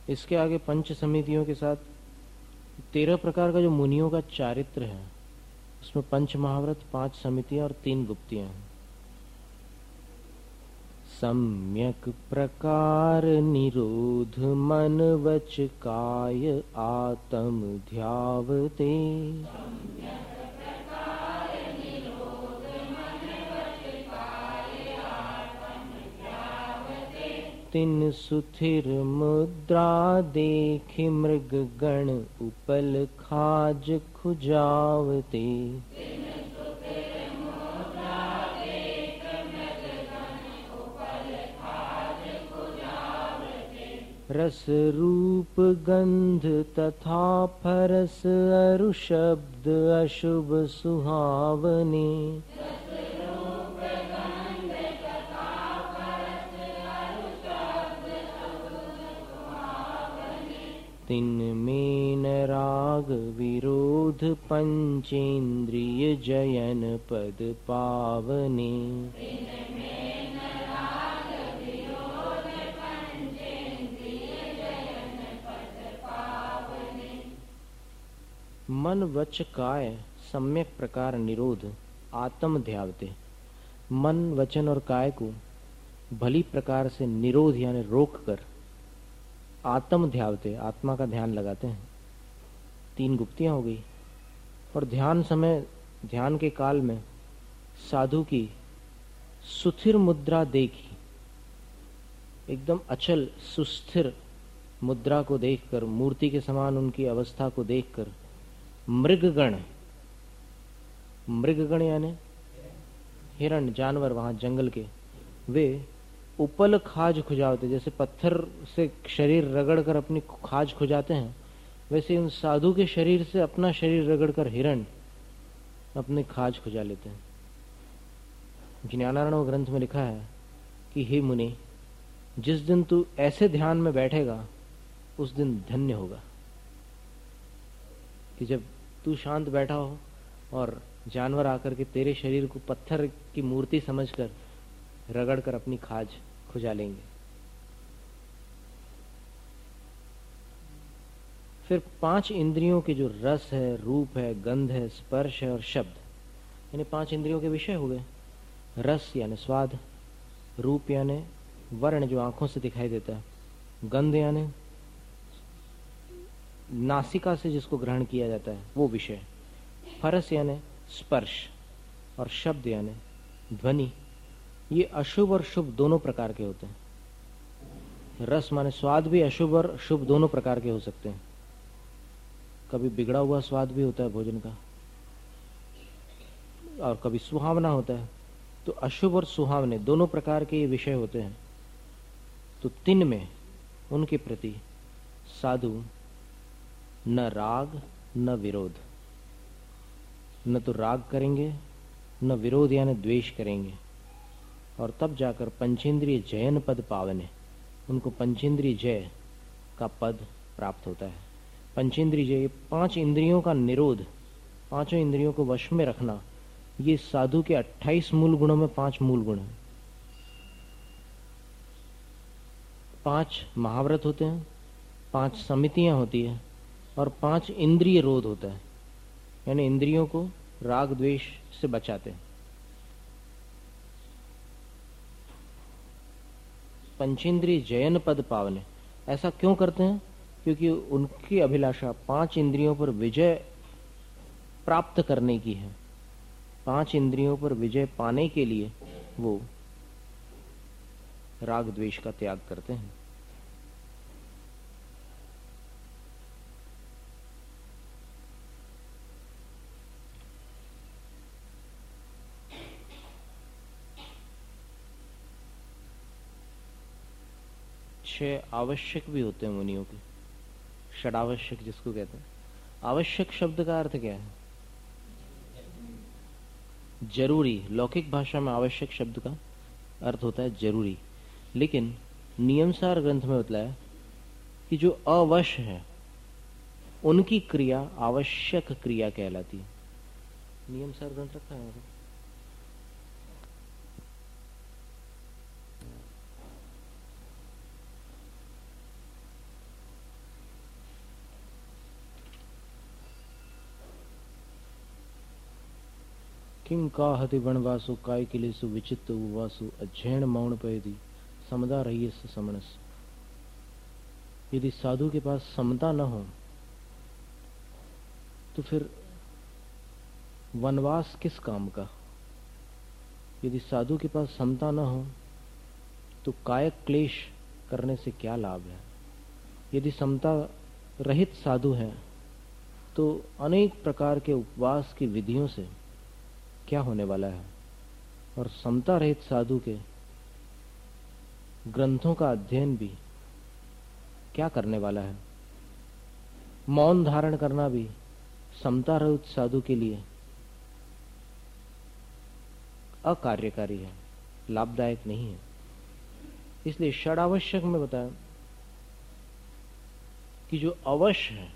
इसके आगे पंच समितियों के साथ 13 प्रकार का जो मुनियों का चारित्र है, उसमें पंच महाव्रत, 5 समितियां और 3 गुप्तियां हैं। सम्यक प्रकार निरोध मन वच काय आत्म ध्यावते, तिन सुथिर मुद्रा देखि मृग गण उपल खाज खुजावते, रस रूप गंध तथा फरस अरु शब्द अशुभ सुहावने, तिन में न राग विरोध पंचेन्द्रिय जयन पद पावने, मन वच काय सम्यक प्रकार निरोध आत्म ध्यावते। मन वचन और काय को भली प्रकार से निरोध यानी रोक कर आत्म ध्यावते, आत्मा का ध्यान लगाते हैं। 3 गुप्तियां हो गई। और ध्यान समय, ध्यान के काल में साधु की सुथिर मुद्रा देखी, एकदम अचल सुस्थिर मुद्रा को देखकर, मूर्ति के समान उनकी अवस्था को देखकर मृगगण, मृगगण यानी हिरण, जानवर वहां जंगल के, वे उपल खाज खुजावते, जैसे पत्थर से शरीर रगड़ कर अपनी खाज खुजाते हैं, वैसे उन साधु के शरीर से अपना शरीर रगड़ कर हिरण अपने खाज खुजा लेते हैं। ज्ञानार्णव ग्रंथ में लिखा है कि हे मुनि, जिस दिन तू ऐसे ध्यान में बैठेगा उस दिन धन्य होगा। कि जब तू शांत बैठा हो और जानवर आकर के तेरे शरीर को पत्थर की मूर्ति समझकर रगड़ कर अपनी खाज खुजा लेंगे। फिर 5 इंद्रियों के जो रस है, रूप है, गंध है, स्पर्श है और शब्द, यानी 5 इंद्रियों के विषय हो गए। रस यानी स्वाद, रूप यानी वर्ण जो आंखों से दिखाई देता है, गंध यानी नासिका से जिसको ग्रहण किया जाता है वो विषय, फरस यानी स्पर्श और शब्द यानी ध्वनि। ये अशुभ और शुभ दोनों प्रकार के होते हैं। रस माने स्वाद भी अशुभ और शुभ दोनों प्रकार के हो सकते हैं। कभी बिगड़ा हुआ स्वाद भी होता है भोजन का और कभी सुहावना होता है। तो अशुभ और सुहावने दोनों प्रकार के ये विषय होते हैं। तो 3 में उनके प्रति साधु न राग न विरोध, न तो राग करेंगे न विरोध यानी द्वेष करेंगे, और तब जाकर पंचेंद्रिय जयन पद पावने, उनको पंचेंद्रिय जय का पद प्राप्त होता है। पंचेंद्रिय जय, 5 इंद्रियों का निरोध, 5 इंद्रियों को वश में रखना, ये साधु के 28 मूल गुणों में 5 मूल गुण हैं। 5 महाव्रत होते हैं, 5 समितियां होती है और 5 इंद्रिय रोध होता है, यानी इंद्रियों को राग द्वेष से बचाते हैं। पंचेंद्रिय जयन पद पावने, ऐसा क्यों करते हैं? क्योंकि उनकी अभिलाषा 5 इंद्रियों पर विजय प्राप्त करने की है। 5 इंद्रियों पर विजय पाने के लिए वो राग द्वेष का त्याग करते हैं। आवश्यक भी होते हैं मुनियों के, षडावश्यक जिसको कहते हैं। आवश्यक शब्द का अर्थ क्या है? जरूरी। लौकिक भाषा में आवश्यक शब्द का अर्थ होता है जरूरी, लेकिन नियमसार ग्रंथ में बतलाया कि जो अवश्य है उनकी क्रिया आवश्यक क्रिया कहलाती है। नियमसार ग्रंथ रखा है। किम काहति वनवासु काय किलेसु विचित्र उपवासु अध्ययन मौन पैदी समदा रही समनस। यदि साधु के पास समता न हो तो फिर वनवास किस काम का। यदि साधु के पास समता न हो तो कायक क्लेश करने से क्या लाभ है। यदि समता रहित साधु है तो अनेक प्रकार के उपवास की विधियों से क्या होने वाला है, और समता रहित साधु के ग्रंथों का अध्ययन भी क्या करने वाला है। मौन धारण करना भी समता रहित साधु के लिए अकार्यकारी है, लाभदायक नहीं है। इसलिए षडावश्यक में बताया कि जो अवश्य है,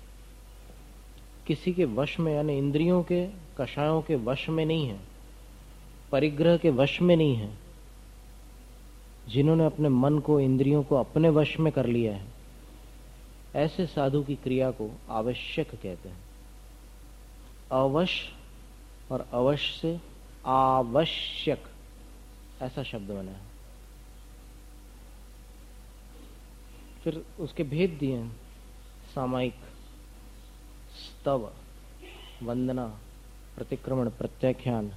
किसी के वश में, यानी इंद्रियों के कषायों के वश में नहीं है, परिग्रह के वश में नहीं है, जिन्होंने अपने मन को, इंद्रियों को अपने वश में कर लिया है, ऐसे साधु की क्रिया को आवश्यक कहते हैं। अवश्य और अवश्य से आवश्यक ऐसा शब्द बना है। फिर उसके भेद दिए हैं, सामायिक, स्तव, वंदना, प्रतिक्रमण, प्रत्याख्यान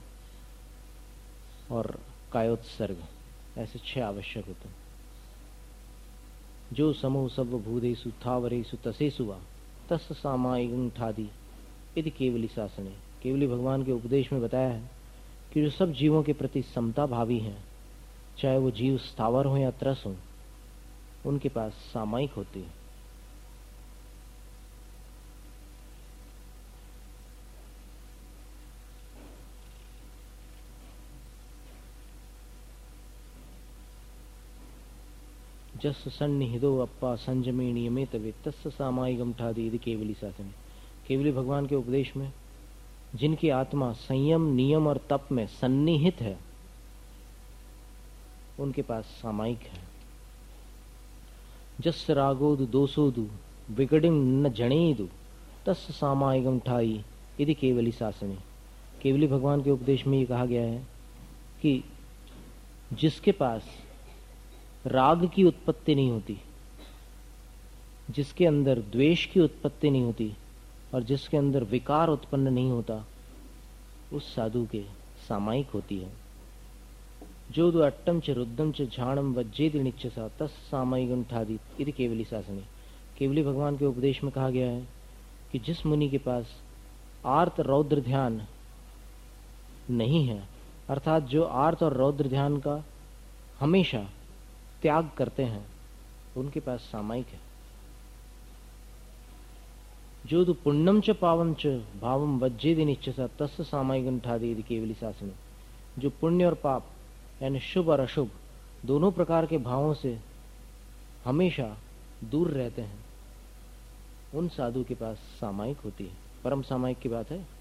और कायोत्सर्ग, ऐसे 6 आवश्यक होते हैं। जो समूह सब भूदेषु थावरेषु तसेषु वा तस् सामायिकं ठादी इति केवली शासने। केवली भगवान के उपदेश में बताया है कि जो सब जीवों के प्रति समता भावी हैं, चाहे वो जीव स्थावर हो या त्रस हो, उनके पास सामायिक होती है। जस सन्निहितो अप्पा संजमे नियमित वे तस् सामायिकम ठादी यदि केवली शासन। केवली भगवान के उपदेश में जिनकी आत्मा संयम, नियम और तप में सन्निहित है, उनके पास सामायिक है। जस रागोदु दोषोदु विगडिम न जनेदु तस् सामायिकम ठाई यदि केवली शासने। केवली भगवान के उपदेश में ये कहा गया है कि जिसके पास राग की उत्पत्ति नहीं होती, जिसके अंदर द्वेष की उत्पत्ति नहीं होती और जिसके अंदर विकार उत्पन्न नहीं होता, उस साधु के सामायिक होती है। जो दो अट्टम च रुद्धम च झाणम वज्जेद निच्चसा तस् सामायिकम ठादी इति केवली शासने। केवली भगवान के उपदेश में कहा गया है कि जिस मुनि के पास आर्त रौद्र ध्यान नहीं है, अर्थात जो आर्त और रौद्र ध्यान का हमेशा त्याग करते हैं, उनके पास सामायिक है। जो दु पुण्यम च पावम च भावम वज्जेद निच्चसा तस् सामायिकम ठादी इति केवली शासने। जो पुण्य और पाप यानी शुभ और अशुभ दोनों प्रकार के भावों से हमेशा दूर रहते हैं, उन साधु के पास सामायिक होती है। परम सामायिक की बात है।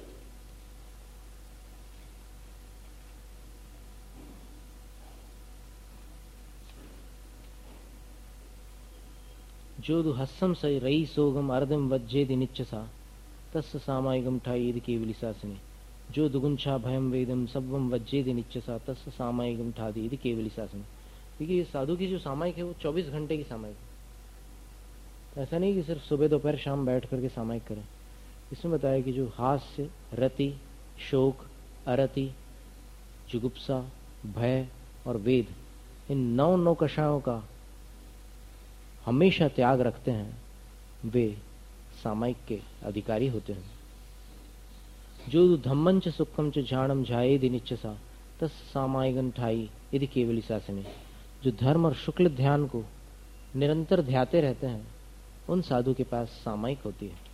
जो दु हस्सम सई रई सोगम अर्धम वज्जेदि निच्चसा तस् सामायिकम ठाई यदि केवली शासने। जो दुगुंछा भयम वेदम सब्वम वज्जेदि निच्चसा तस् सामायिकम ठादी यदि केवली शासने। देखिए ये साधु की जो सामायिक है वो 24 घंटे की सामायिक है। ऐसा नहीं कि सिर्फ सुबह दोपहर शाम बैठ करके सामायिक करें। इसमें बताया कि जो हास्य, रति, शोक, अरति, जुगुप्सा, भय और वेद, इन 9 कषायों का हमेशा त्याग रखते हैं, वे सामायिक के अधिकारी होते हैं। जो धम्मं च सुखम च झाणम झायेदि निच्चसा तस् सामायिकं ठाई यदि केवली शासने। जो धर्म और शुक्ल ध्यान को निरंतर ध्याते रहते हैं, उन साधु के पास सामायिक होती है।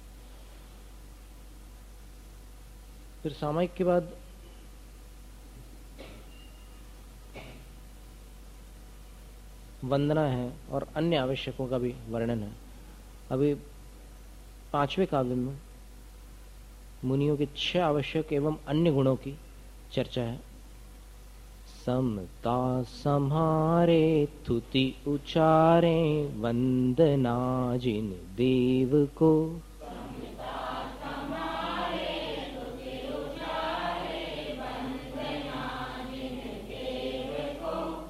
फिर सामायिक के बाद वंदना है और अन्य आवश्यकों का भी वर्णन है। अभी 5वें काव्य में मुनियों के 6 आवश्यक एवं अन्य गुणों की चर्चा है। समता सम्हारे तुति उचारे वंदना जिन देव को।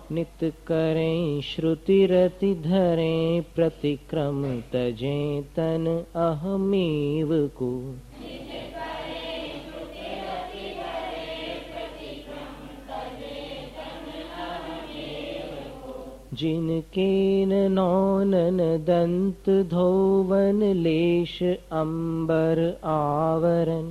नित करें श्रुति रति धरें प्रतिक्रम तजें तन अहमेव को। जिनके नौनन दंत धोवन लेश अंबर आवरण।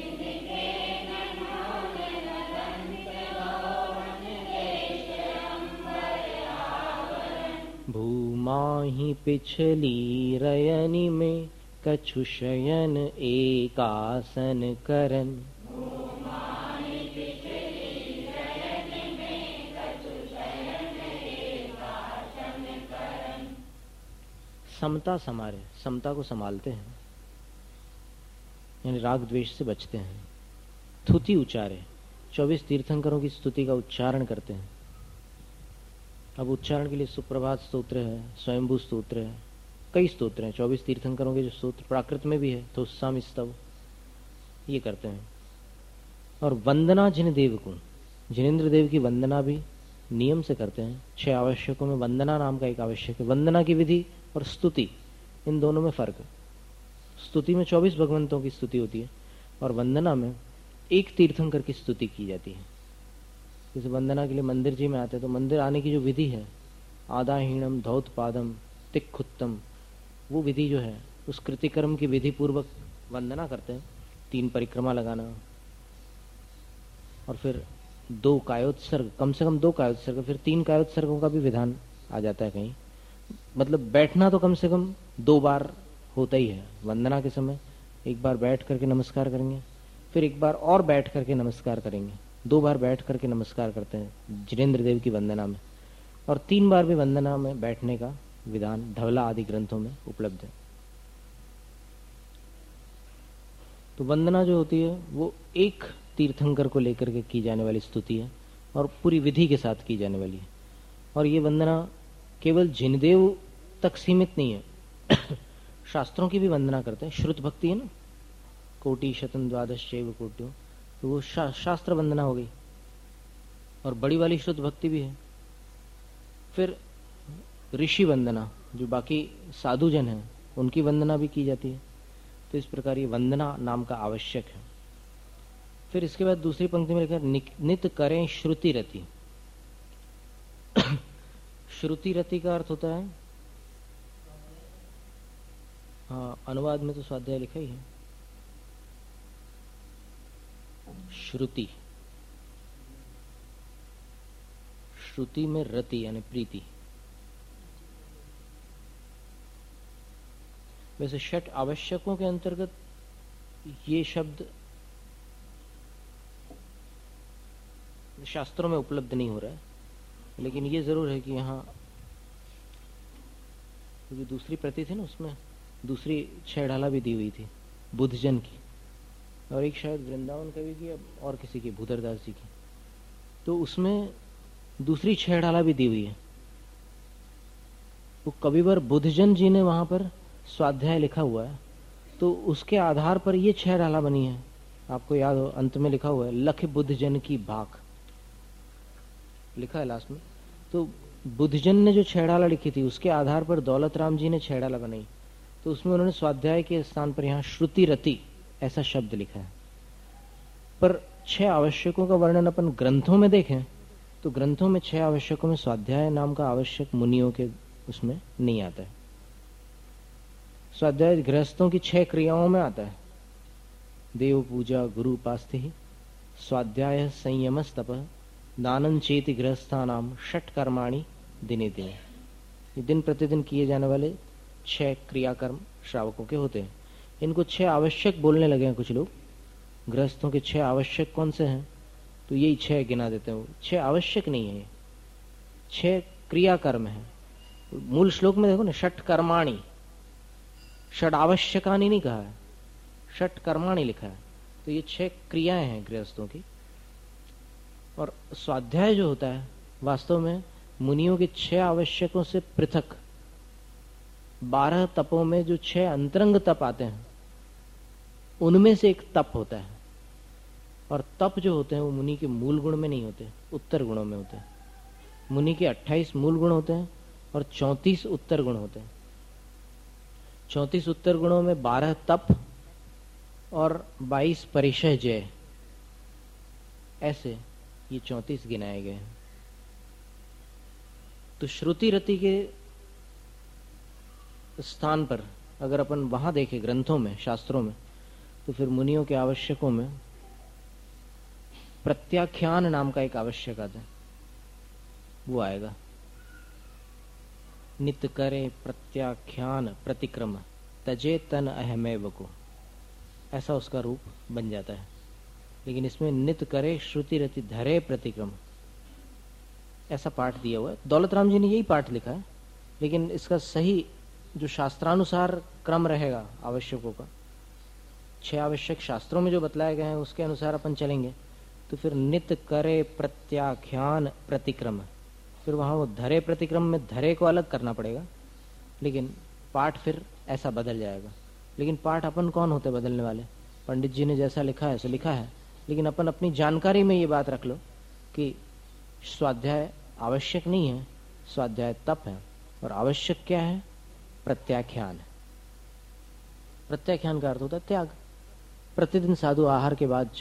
भूमाहि पिछली रयनि में कछु शयन एकासन करन। समता समारे, समता को संभालते हैं, यानी राग द्वेष से बचते हैं। स्तुति उच्चारे, 24 तीर्थंकरों की स्तुति का उच्चारण करते हैं। अब उच्चारण के लिए सुप्रभात स्तोत्र है, स्वयंभू स्तोत्र है, कई स्तोत्र हैं। 24 तीर्थंकरों के जो स्तोत्र प्राकृत में भी है, तो उत्साम स्तव, ये करते हैं। और वंदना जिन देव को, जिनेन्द्र देव की वंदना भी नियम से करते हैं। 6 आवश्यकों में वंदना नाम का एक आवश्यक है। वंदना की विधि और स्तुति, इन दोनों में फर्क है। स्तुति में 24 भगवंतों की स्तुति होती है और वंदना में एक तीर्थंकर की स्तुति की जाती है। जैसे वंदना के लिए मंदिर जी में आते हैं तो मंदिर आने की जो विधि है, आदाहीणम धौतपादम तिक्खुत्तम, वो विधि जो है उस कृतिकर्म की विधि पूर्वक वंदना करते हैं। 3 परिक्रमा लगाना और फिर 2 कायोत्सर्ग, कम से कम 2 कायोत्सर्ग, फिर 3 कायोत्सर्गों का भी विधान आ जाता है कहीं। मतलब बैठना तो कम से कम 2 बार होता ही है वंदना के समय। एक बार बैठ करके नमस्कार करेंगे, फिर एक बार और बैठ करके नमस्कार करेंगे। 2 बार बैठ करके नमस्कार करते हैं जिनेन्द्र देव की वंदना में, और 3 बार भी वंदना में बैठने का विधान धवला आदि ग्रंथों में उपलब्ध है। तो वंदना जो होती है वो एक तीर्थंकर को लेकर के की जाने वाली स्तुति है और पूरी विधि के साथ की जाने वाली है। और ये वंदना केवल जिनदेव तक सीमित नहीं है, शास्त्रों की भी वंदना करते हैं। श्रुत भक्ति है ना, कोटि शतन द्वादश चैव कोट्यो, तो वो शास्त्र वंदना हो गई। और बड़ी वाली श्रुत भक्ति भी है। फिर ऋषि वंदना, जो बाकी साधु जन हैं उनकी वंदना भी की जाती है। तो इस प्रकार ये वंदना नाम का आवश्यक है। फिर इसके बाद दूसरी पंक्ति में लिखा है नित करें श्रुति रति। श्रुति रति का अर्थ होता है, हाँ अनुवाद में तो स्वाध्याय लिखा ही है, श्रुति। श्रुति में रति यानी प्रीति। वैसे 6 आवश्यकों के अंतर्गत ये शब्द शास्त्रों में उपलब्ध नहीं हो रहा है, लेकिन ये जरूर है कि यहाँ जो दूसरी प्रति थी ना उसमें दूसरी 6 ढाला भी दी हुई थी बुद्धजन की, और एक शायद वृंदावन कवि की और किसी की, भूधरदास जी की, तो उसमें दूसरी 6 ढाला भी दी हुई है। वो कविवर बुद्धजन जी ने वहां पर स्वाध्याय लिखा हुआ है, तो उसके आधार पर ये 6 ढाला बनी है। आपको याद हो अंत में लिखा हुआ है लख बुद्धजन की भाख, लिखा है लास्ट में। तो बुद्धजन ने जो 6 ढाला लिखी थी उसके आधार पर दौलत राम जी ने 6 ढाला बनाई, तो उसमें उन्होंने स्वाध्याय के स्थान पर यहाँ श्रुति रति ऐसा शब्द लिखा है। पर 6 आवश्यकों का वर्णन अपन ग्रंथों में देखें तो ग्रंथों में 6 आवश्यकों में स्वाध्याय नाम का आवश्यक मुनियों के उसमें नहीं आता है। स्वाध्याय गृहस्थों की 6 क्रियाओं में आता है, देव पूजा गुरु उपास्ति स्वाध्याय संयम तप दानन चेति गृहस्थानाम 6 कर्माणि दिने दिने। ये दिन प्रतिदिन किए जाने वाले 6 क्रियाकर्म श्रावकों के होते हैं। इनको 6 आवश्यक बोलने लगे हैं कुछ लोग। गृहस्थों के 6 आवश्यक कौन से हैं, तो यही 6 गिना देते हैं। 6 आवश्यक नहीं है, 6 क्रियाकर्म है। मूल श्लोक में देखो ना, 6 कर्माणि, 6 आवश्यकानि नहीं कहा है, 6 कर्माणि लिखा है। तो ये 6 क्रियाएं हैं गृहस्थों की। और स्वाध्याय जो होता है वास्तव में मुनियों के 6 आवश्यकों से पृथक 12 तपों में जो 6 अंतरंग तप आते हैं उनमें से एक तप होता है। और तप जो होते हैं वो मुनि के मूल गुण में नहीं होते, उत्तर गुणों में होते हैं। मुनि के 28 मूल गुण होते हैं और 34 उत्तर गुण होते हैं। 34 उत्तर गुणों में 12 तप और 22 परिचय जय, ऐसे ये 34 गिनाए गए हैं। तो श्रुति रति के स्थान पर अगर अपन वहां देखें ग्रंथों में, शास्त्रों में, तो फिर मुनियों के आवश्यकों में प्रत्याख्यान नाम का एक आवश्यक आता है, वो आएगा। नित करे प्रत्याख्यान प्रतिक्रम तजे तन अहमेव को, ऐसा उसका रूप बन जाता है। लेकिन इसमें नित करे श्रुति रति धरे प्रतिक्रम, ऐसा पाठ दिया हुआ है। दौलत राम जी ने यही पाठ लिखा है, लेकिन इसका सही जो शास्त्रानुसार क्रम रहेगा आवश्यकों का, 6 आवश्यक शास्त्रों में जो बतलाए गए हैं उसके अनुसार अपन चलेंगे तो फिर नित करे प्रत्याख्यान प्रतिक्रम, फिर वहां वो धरे प्रतिक्रम में धरे को अलग करना पड़ेगा, लेकिन पाठ फिर ऐसा बदल जाएगा। लेकिन पाठ अपन कौन होते बदलने वाले? पंडित जी ने जैसा लिखा है सो लिखा है, लेकिन अपन अपनी जानकारी में ये बात रख लो कि स्वाध्याय आवश्यक नहीं है, स्वाध्याय तप है, और आवश्यक क्या है? प्रत्याख्यान। प्रत्याख्यान का अर्थ होता है त्याग। प्रतिदिन साधु आहार के बाद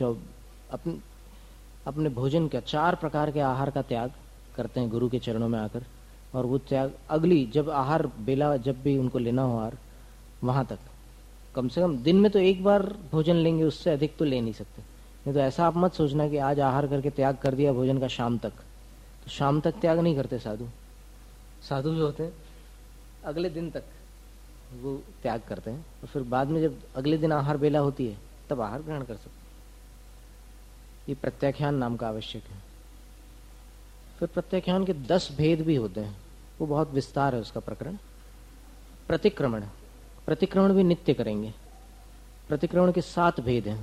अपने भोजन का 4 प्रकार के आहार का त्याग करते हैं गुरु के चरणों में आकर, और वो त्याग अगली जब आहार बेला जब भी उनको लेना हो आहार, वहां तक कम से कम दिन में तो एक बार भोजन लेंगे, उससे अधिक तो ले नहीं सकते। नहीं तो ऐसा आप मत सोचना कि आज आहार करके त्याग कर दिया भोजन का शाम तक, तो शाम तक त्याग नहीं करते साधु। साधु जो होते हैं अगले दिन तक वो त्याग करते हैं, और फिर बाद में जब अगले दिन आहार बेला होती है तब आहार ग्रहण कर सकते हैं। ये प्रत्याख्यान नाम का आवश्यक है। फिर प्रत्याख्यान के 10 भेद भी होते हैं, वो बहुत विस्तार है उसका प्रकरण। प्रतिक्रमण, प्रतिक्रमण भी नित्य करेंगे। प्रतिक्रमण के 7 भेद हैं।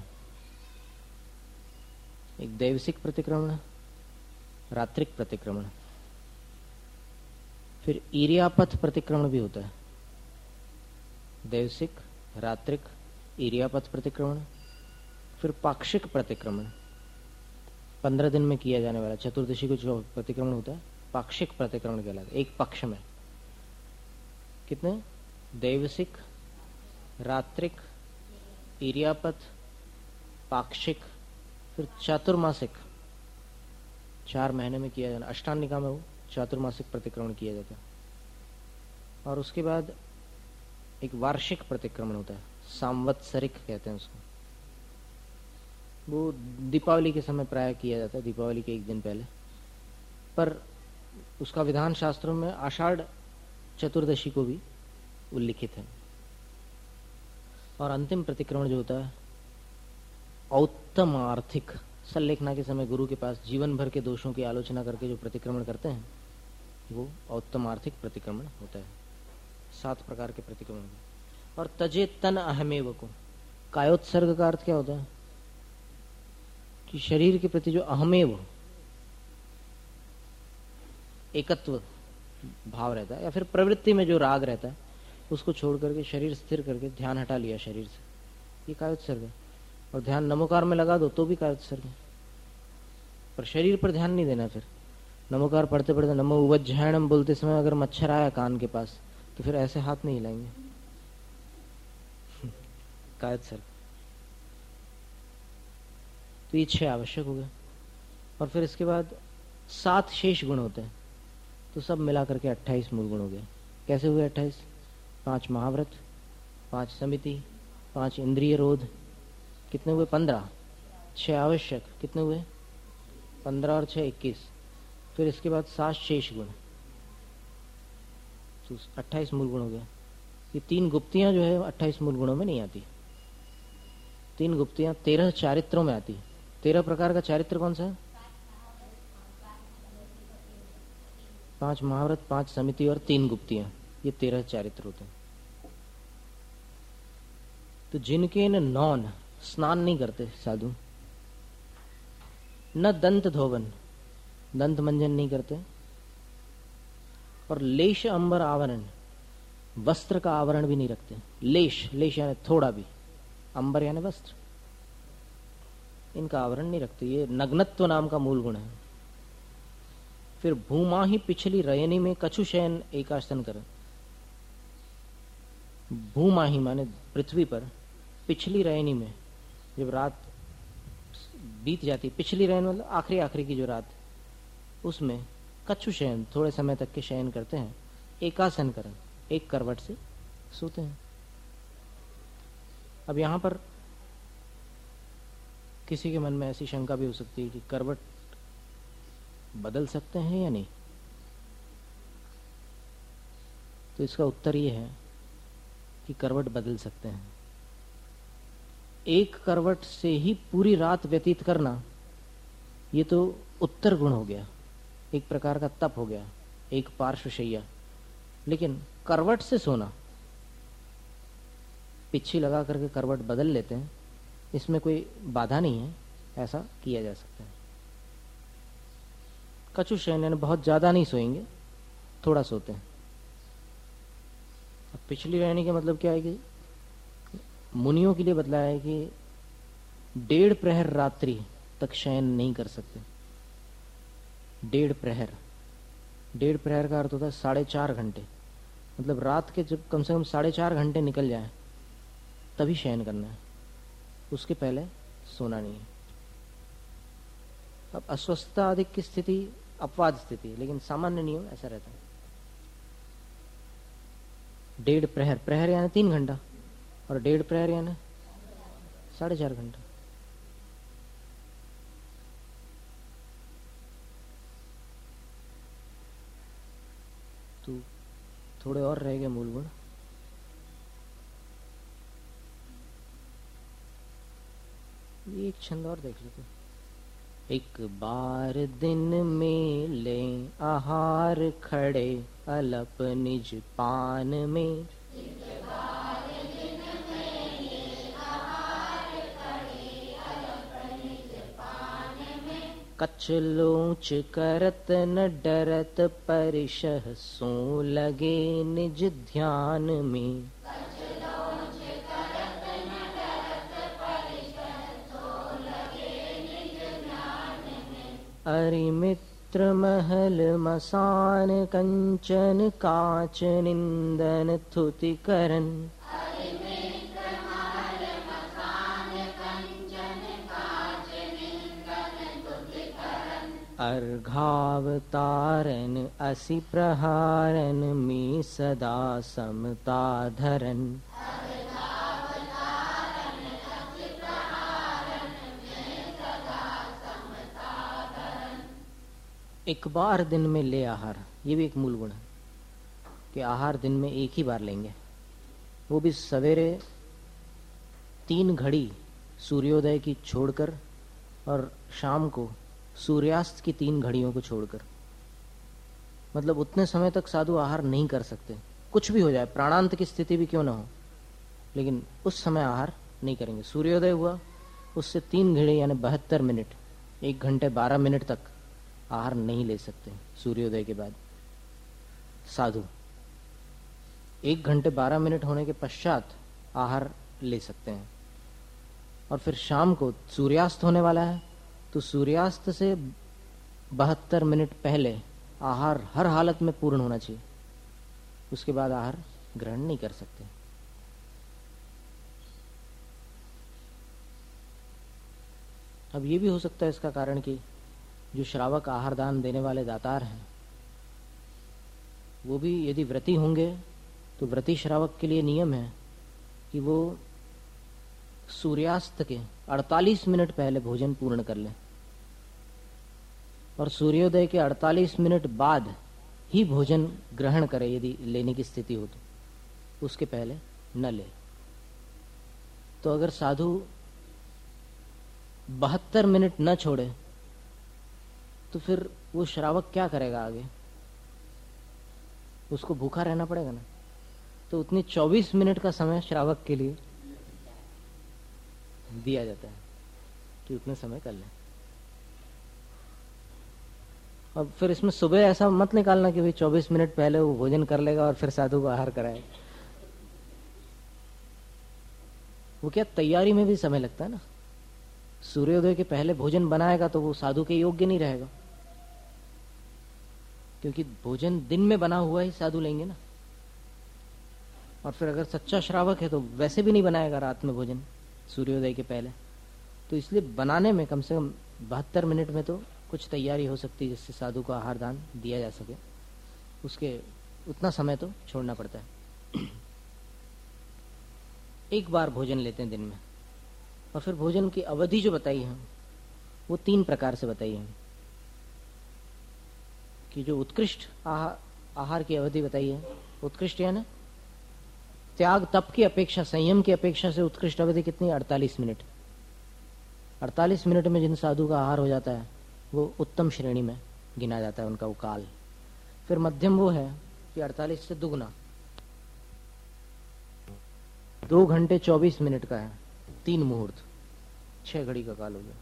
एक दैवसिक प्रतिक्रमण, रात्रिक प्रतिक्रमण, फिर ईर्यापथ प्रतिक्रमण भी होता है। दैवसिक, रात्रिक, ईर्यापथ प्रतिक्रमण, फिर पाक्षिक प्रतिक्रमण, 15 दिन में किया जाने वाला चतुर्दशी को जो प्रतिक्रमण होता है पाक्षिक प्रतिक्रमण कहलाता है। एक पक्ष में कितने? दैवसिक, रात्रिक, ईर्यापथ, पाक्षिक, फिर चातुर्मासिक, 4 महीने में किया जाना। अष्टांगिका में वो चातुर्मासिक प्रतिक्रमण किया जाता है। और उसके बाद एक वार्षिक प्रतिक्रमण होता है, सांवत्सरिक कहते हैं उसको। वो दीपावली के समय प्राय किया जाता है, दीपावली के एक दिन पहले। पर उसका विधान शास्त्रों में आषाढ़ चतुर्दशी को भी उल्लिखित है। और अंतिम प्रतिक्रमण जो होता है औत्तम आर्थिक, सल्लेखना के समय गुरु के पास जीवन भर के दोषों की आलोचना करके जो प्रतिक्रमण करते हैं वो औत्तम आर्थिक प्रतिक्रमण होता है। 7 प्रकार के प्रतिक्रमण। और तजे तन अहमेव को, कायोत्सर्ग का अर्थ क्या होता है? कि शरीर के प्रति जो अहमेव एकत्व भाव रहता है, या फिर प्रवृत्ति में जो राग रहता है, उसको छोड़ करके शरीर स्थिर करके ध्यान हटा लिया शरीर से, ये कायोत्सर्ग है। और ध्यान नमोकार में लगा दो तो भी कायोत्सर्ग है, पर शरीर पर ध्यान नहीं देना। फिर नमोकार पढ़ते पढ़ते नमो उवज्जहायनम बोलते समय अगर मच्छर आया कान के पास तो फिर ऐसे हाथ नहीं हिलाएंगे, कायोत्सर्ग। तो ये 6 आवश्यक हो गए। और फिर इसके बाद 7 शेष गुण होते हैं, तो सब मिला करके 28 मूल गुण हो गए। कैसे हुए 28? 5 महाव्रत, 5 समिति, 5 इंद्रिय रोध, कितने हुए? 15। 6 आवश्यक, कितने हुए? 15 और 6 21। फिर इसके बाद 7 शेष गुण, तो 28 मूल गुण हो गया। ये 3 गुप्तियां जो है 28 मूल गुणों में नहीं आती। 3 गुप्तियां 13 चारित्रों में आती। 13 प्रकार का चारित्र कौन सा है? 5 महाव्रत, 5 समिति और 3 गुप्तियां, ये 13 चारित्र होते हैं। तो जिनके न नौन, स्नान नहीं करते साधु, न दंत धोवन, दंत मंजन नहीं करते, और लेश अंबर आवरण, वस्त्र का आवरण भी नहीं रखते। लेश, लेश यानी थोड़ा भी, अंबर यानी वस्त्र, इनका आवरण नहीं रखते। ये नग्नत्व नाम का मूल गुण है। फिर भूमा ही पिछली रयनी में कछु शयन एकासन कर। भूमा ही माने पृथ्वी पर, पिछली रयनी में जब रात बीत जाती, पिछली रयनी मतलब आखिरी आखिरी की जो रात, उसमें कछु शयन थोड़े समय तक के शयन करते हैं, एकासन कर एक करवट से सोते हैं। अब यहां पर किसी के मन में ऐसी शंका भी हो सकती है कि करवट बदल सकते हैं या नहीं। तो इसका उत्तर ये है कि करवट बदल सकते हैं। एक करवट से ही पूरी रात व्यतीत करना, ये तो उत्तर गुण हो गया, एक प्रकार का तप हो गया, एक पार्श्वशैया। लेकिन करवट से सोना, पिच्छी लगा करके करवट बदल लेते हैं, इसमें कोई बाधा नहीं है, ऐसा किया जा सकता है। कछु शयन बहुत ज्यादा नहीं सोएंगे, थोड़ा सोते हैं। अब पिछली रहने का मतलब क्या है कि मुनियों के लिए बतलाया है कि 1.5 प्रहर रात्रि तक शयन नहीं कर सकते। 1.5 प्रहर, 1.5 प्रहर का अर्थ होता है 4.5 घंटे। मतलब रात के जब कम से कम 4.5 घंटे निकल जाए तभी शयन करना है, उसके पहले सोना नहीं है। अब अस्वस्थता अधिक की स्थिति अपवाद स्थिति, लेकिन सामान्य नियम ऐसा रहता है। 1.5 प्रहर, प्रहर यानी 3 घंटा, और 1.5 प्रहर यानी 4.5 घंटा। तो थोड़े और रह गए मूल गुण। एक छंद और देख लेते। एक बार दिन में ले आहार खड़े अलप निज पान में, कछ लोच करत न डरत परिशह सो लगे निज ध्यान में। अरि मित्र महल मसान कंचन काच निंदन थुति करन, अर्घावतारन असि प्रहारन में सदा समता धरन। एक बार दिन में ले आहार, ये भी एक मूल गुण है कि आहार दिन में एक ही बार लेंगे, वो भी सवेरे 3 घड़ी सूर्योदय की छोड़कर और शाम को सूर्यास्त की 3 घड़ियों को छोड़कर। मतलब उतने समय तक साधु आहार नहीं कर सकते, कुछ भी हो जाए, प्राणांत की स्थिति भी क्यों ना हो, लेकिन उस समय आहार नहीं करेंगे। सूर्योदय हुआ उससे 3 घड़ी यानी 72 मिनट, 1 घंटे 12 मिनट तक आहार नहीं ले सकते। सूर्योदय के बाद साधु 1 घंटे 12 मिनट होने के पश्चात आहार ले सकते हैं। और फिर शाम को सूर्यास्त होने वाला है, तो सूर्यास्त से 72 मिनट पहले आहार हर हालत में पूर्ण होना चाहिए, उसके बाद आहार ग्रहण नहीं कर सकते। अब ये भी हो सकता है इसका कारण कि जो श्रावक आहार दान देने वाले दातार हैं, वो भी यदि व्रती होंगे तो व्रती श्रावक के लिए नियम है कि वो सूर्यास्त के 48 मिनट पहले भोजन पूर्ण कर लें, और सूर्योदय के 48 मिनट बाद ही भोजन ग्रहण करें यदि लेने की स्थिति हो तो, उसके पहले न ले। तो अगर साधु 72 मिनट न छोड़े तो फिर वो श्रावक क्या करेगा आगे, उसको भूखा रहना पड़ेगा ना। तो उतनी 24 मिनट का समय श्रावक के लिए दिया जाता है कि उतने समय कर ले। अब फिर इसमें सुबह ऐसा मत निकालना कि भाई 24 मिनट पहले वो भोजन कर लेगा और फिर साधु को आहार कराए। वो क्या, तैयारी में भी समय लगता है ना। सूर्योदय के पहले भोजन बनाएगा तो वो साधु के योग्य नहीं रहेगा। क्योंकि भोजन दिन में बना हुआ ही साधु लेंगे ना, और फिर अगर सच्चा श्रावक है तो वैसे भी नहीं बनाएगा रात में भोजन सूर्योदय के पहले। तो इसलिए बनाने में कम से कम 72 मिनट में तो कुछ तैयारी हो सकती है जिससे साधु को आहार दान दिया जा सके, उसके उतना समय तो छोड़ना पड़ता है। एक बार भोजन लेते हैं दिन में, और फिर भोजन की अवधि जो बताई है वो 3 प्रकार से बताई है। कि जो उत्कृष्ट आहार की अवधि बताई है, उत्कृष्ट यानी त्याग तप की अपेक्षा, संयम की अपेक्षा से उत्कृष्ट अवधि कितनी? 48 मिनट। 48 मिनट में जिन साधु का आहार हो जाता है वो उत्तम श्रेणी में गिना जाता है, उनका वो काल। फिर मध्यम वो है कि 48 से दुगना, 2 घंटे 24 मिनट का है, 3 मुहूर्त, 6 घड़ी का काल हो गया।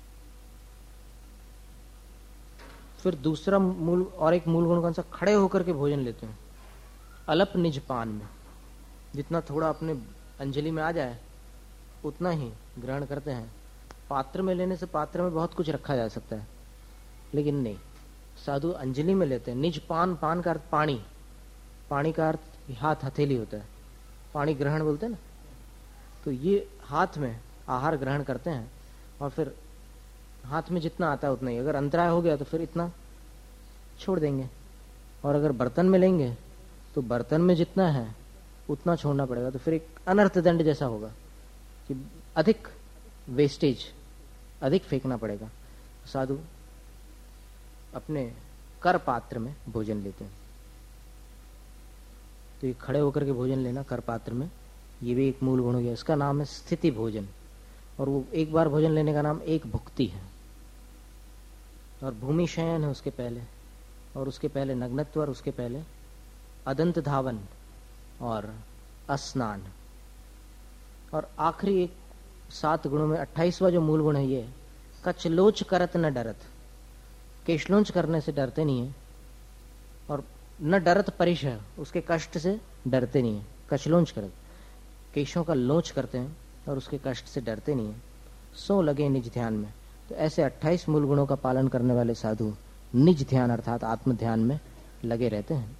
फिर दूसरा मूल, और एक मूल गुण कौन सा? खड़े होकर के भोजन लेते हैं, अलप निज पान में, जितना थोड़ा अपने अंजलि में आ जाए उतना ही ग्रहण करते हैं। पात्र में लेने से पात्र में बहुत कुछ रखा जा सकता है, लेकिन नहीं, साधु अंजलि में लेते हैं। निज पान, पान का अर्थ पानी, पानी का अर्थ हाथ हथेली होता है, पानी ग्रहण बोलते हैं ना। तो ये हाथ में आहार ग्रहण करते हैं, और फिर हाथ में जितना आता है उतना ही, अगर अंतराय हो गया तो फिर इतना छोड़ देंगे, और अगर बर्तन में लेंगे तो बर्तन में जितना है उतना छोड़ना पड़ेगा। तो फिर एक अनर्थ दंड जैसा होगा कि अधिक वेस्टेज, अधिक फेंकना पड़ेगा। साधु अपने कर पात्र में भोजन लेते हैं। तो ये खड़े होकर के भोजन लेना कर पात्र में, ये भी एक मूल गुण हो गया। इसका नाम है स्थिति भोजन, और वो एक बार भोजन लेने का नाम एक भुक्ति है। और भूमि शयन है उसके पहले, और उसके पहले नग्नत्व, और उसके पहले अदंत धावन और स्नान। और आखिरी एक 7 गुणों में 28वां जो मूल गुण है ये कचलोच करत न डरत, केशलोंच करने से डरते नहीं है, और न डरत परिश है, उसके कष्ट से डरते नहीं है। कचलोंच करत, केशों का लोच करते हैं और उसके कष्ट से डरते नहीं है। सो लगे निज ध्यान में। तो ऐसे 28 मूल गुणों का पालन करने वाले साधु निज ध्यान अर्थात आत्म ध्यान में लगे रहते हैं।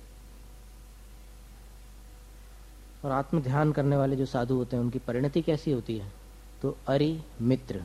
और आत्म ध्यान करने वाले जो साधु होते हैं उनकी परिणति कैसी होती है? तो अरि मित्र,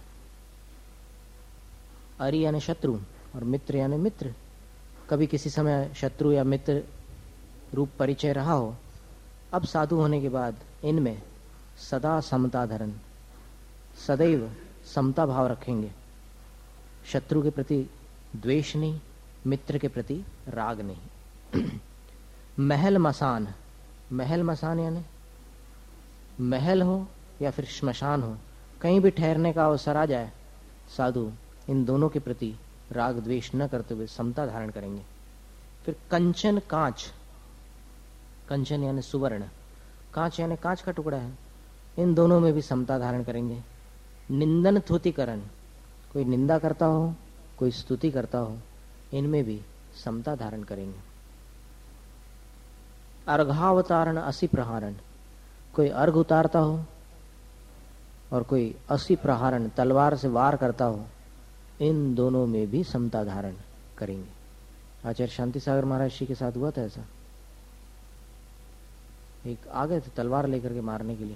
अरि यानी शत्रु और मित्र यानी मित्र। कभी किसी समय शत्रु या मित्र रूप परिचय रहा हो, अब साधु होने के बाद इनमें सदा समता धरण, सदैव समता भाव रखेंगे। शत्रु के प्रति द्वेष नहीं, मित्र के प्रति राग नहीं। महल मसान, महल मसान यानी महल हो या फिर श्मशान हो, कहीं भी ठहरने का अवसर आ जाए, साधु इन दोनों के प्रति राग द्वेष न करते हुए समता धारण करेंगे। फिर कंचन कांच, कंचन यानी सुवर्ण, कांच यानी कांच का टुकड़ा है, इन दोनों में भी समता धारण करेंगे। निंदन थुतिकरण, कोई निंदा करता हो कोई स्तुति करता हो, इनमें भी समता धारण करेंगे। अर्घावतारण असी प्रहारण, कोई अर्घ उतारता हो और कोई असी प्रहारण तलवार से वार करता हो, इन दोनों में भी समता धारण करेंगे। आचार्य शांति सागर महाराज जी के साथ हुआ था ऐसा। एक आ गए थे तलवार लेकर के मारने के लिए,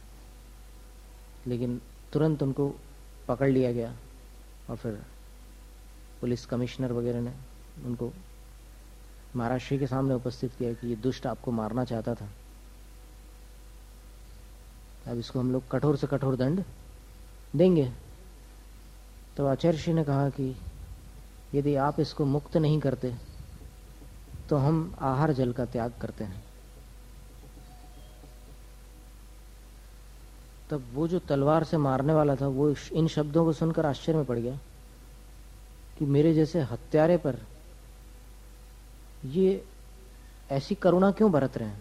लेकिन तुरंत उनको पकड़ लिया गया और फिर पुलिस कमिश्नर वगैरह ने उनको महाराज श्री के सामने उपस्थित किया कि ये दुष्ट आपको मारना चाहता था, अब इसको हम लोग कठोर से कठोर दंड देंगे। तो आचार्य श्री ने कहा कि यदि आप इसको मुक्त नहीं करते तो हम आहार जल का त्याग करते हैं। तब वो जो तलवार से मारने वाला था वो इन शब्दों को सुनकर आश्चर्य में पड़ गया कि मेरे जैसे हत्यारे पर ये ऐसी करुणा क्यों बरत रहे हैं।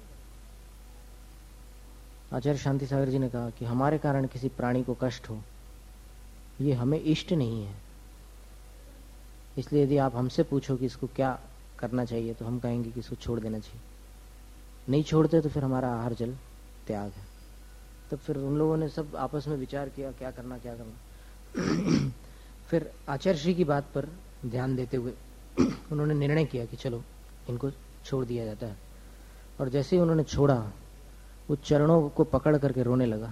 आचार्य शांति सागर जी ने कहा कि हमारे कारण किसी प्राणी को कष्ट हो ये हमें इष्ट नहीं है, इसलिए यदि आप हमसे पूछो कि इसको क्या करना चाहिए तो हम कहेंगे कि इसको छोड़ देना चाहिए, नहीं छोड़ते तो फिर हमारा आहार जल त्याग है। तब फिर उन लोगों ने सब आपस में विचार किया क्या करना क्या करना। फिर आचार्य श्री की बात पर ध्यान देते हुए उन्होंने निर्णय किया कि चलो इनको छोड़ दिया जाता है। और जैसे ही उन्होंने छोड़ा, वो चरणों को पकड़ करके रोने लगा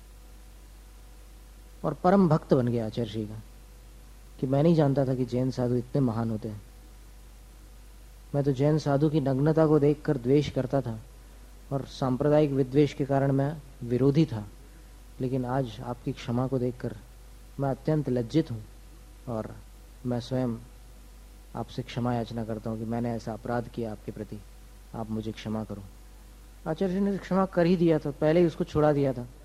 और परम भक्त बन गया आचार्य श्री का, कि मैं नहीं जानता था कि जैन साधु इतने महान होते हैं। मैं तो जैन साधु की नग्नता को देखकर द्वेष करता था और सांप्रदायिक विद्वेष के कारण मैं विरोधी था, लेकिन आज आपकी क्षमा को देखकर मैं अत्यंत लज्जित हूँ और मैं स्वयं आपसे क्षमा याचना करता हूँ कि मैंने ऐसा अपराध किया आपके प्रति, आप मुझे क्षमा करो। आचार्य जी ने क्षमा कर ही दिया था, पहले ही उसको छुड़ा दिया था।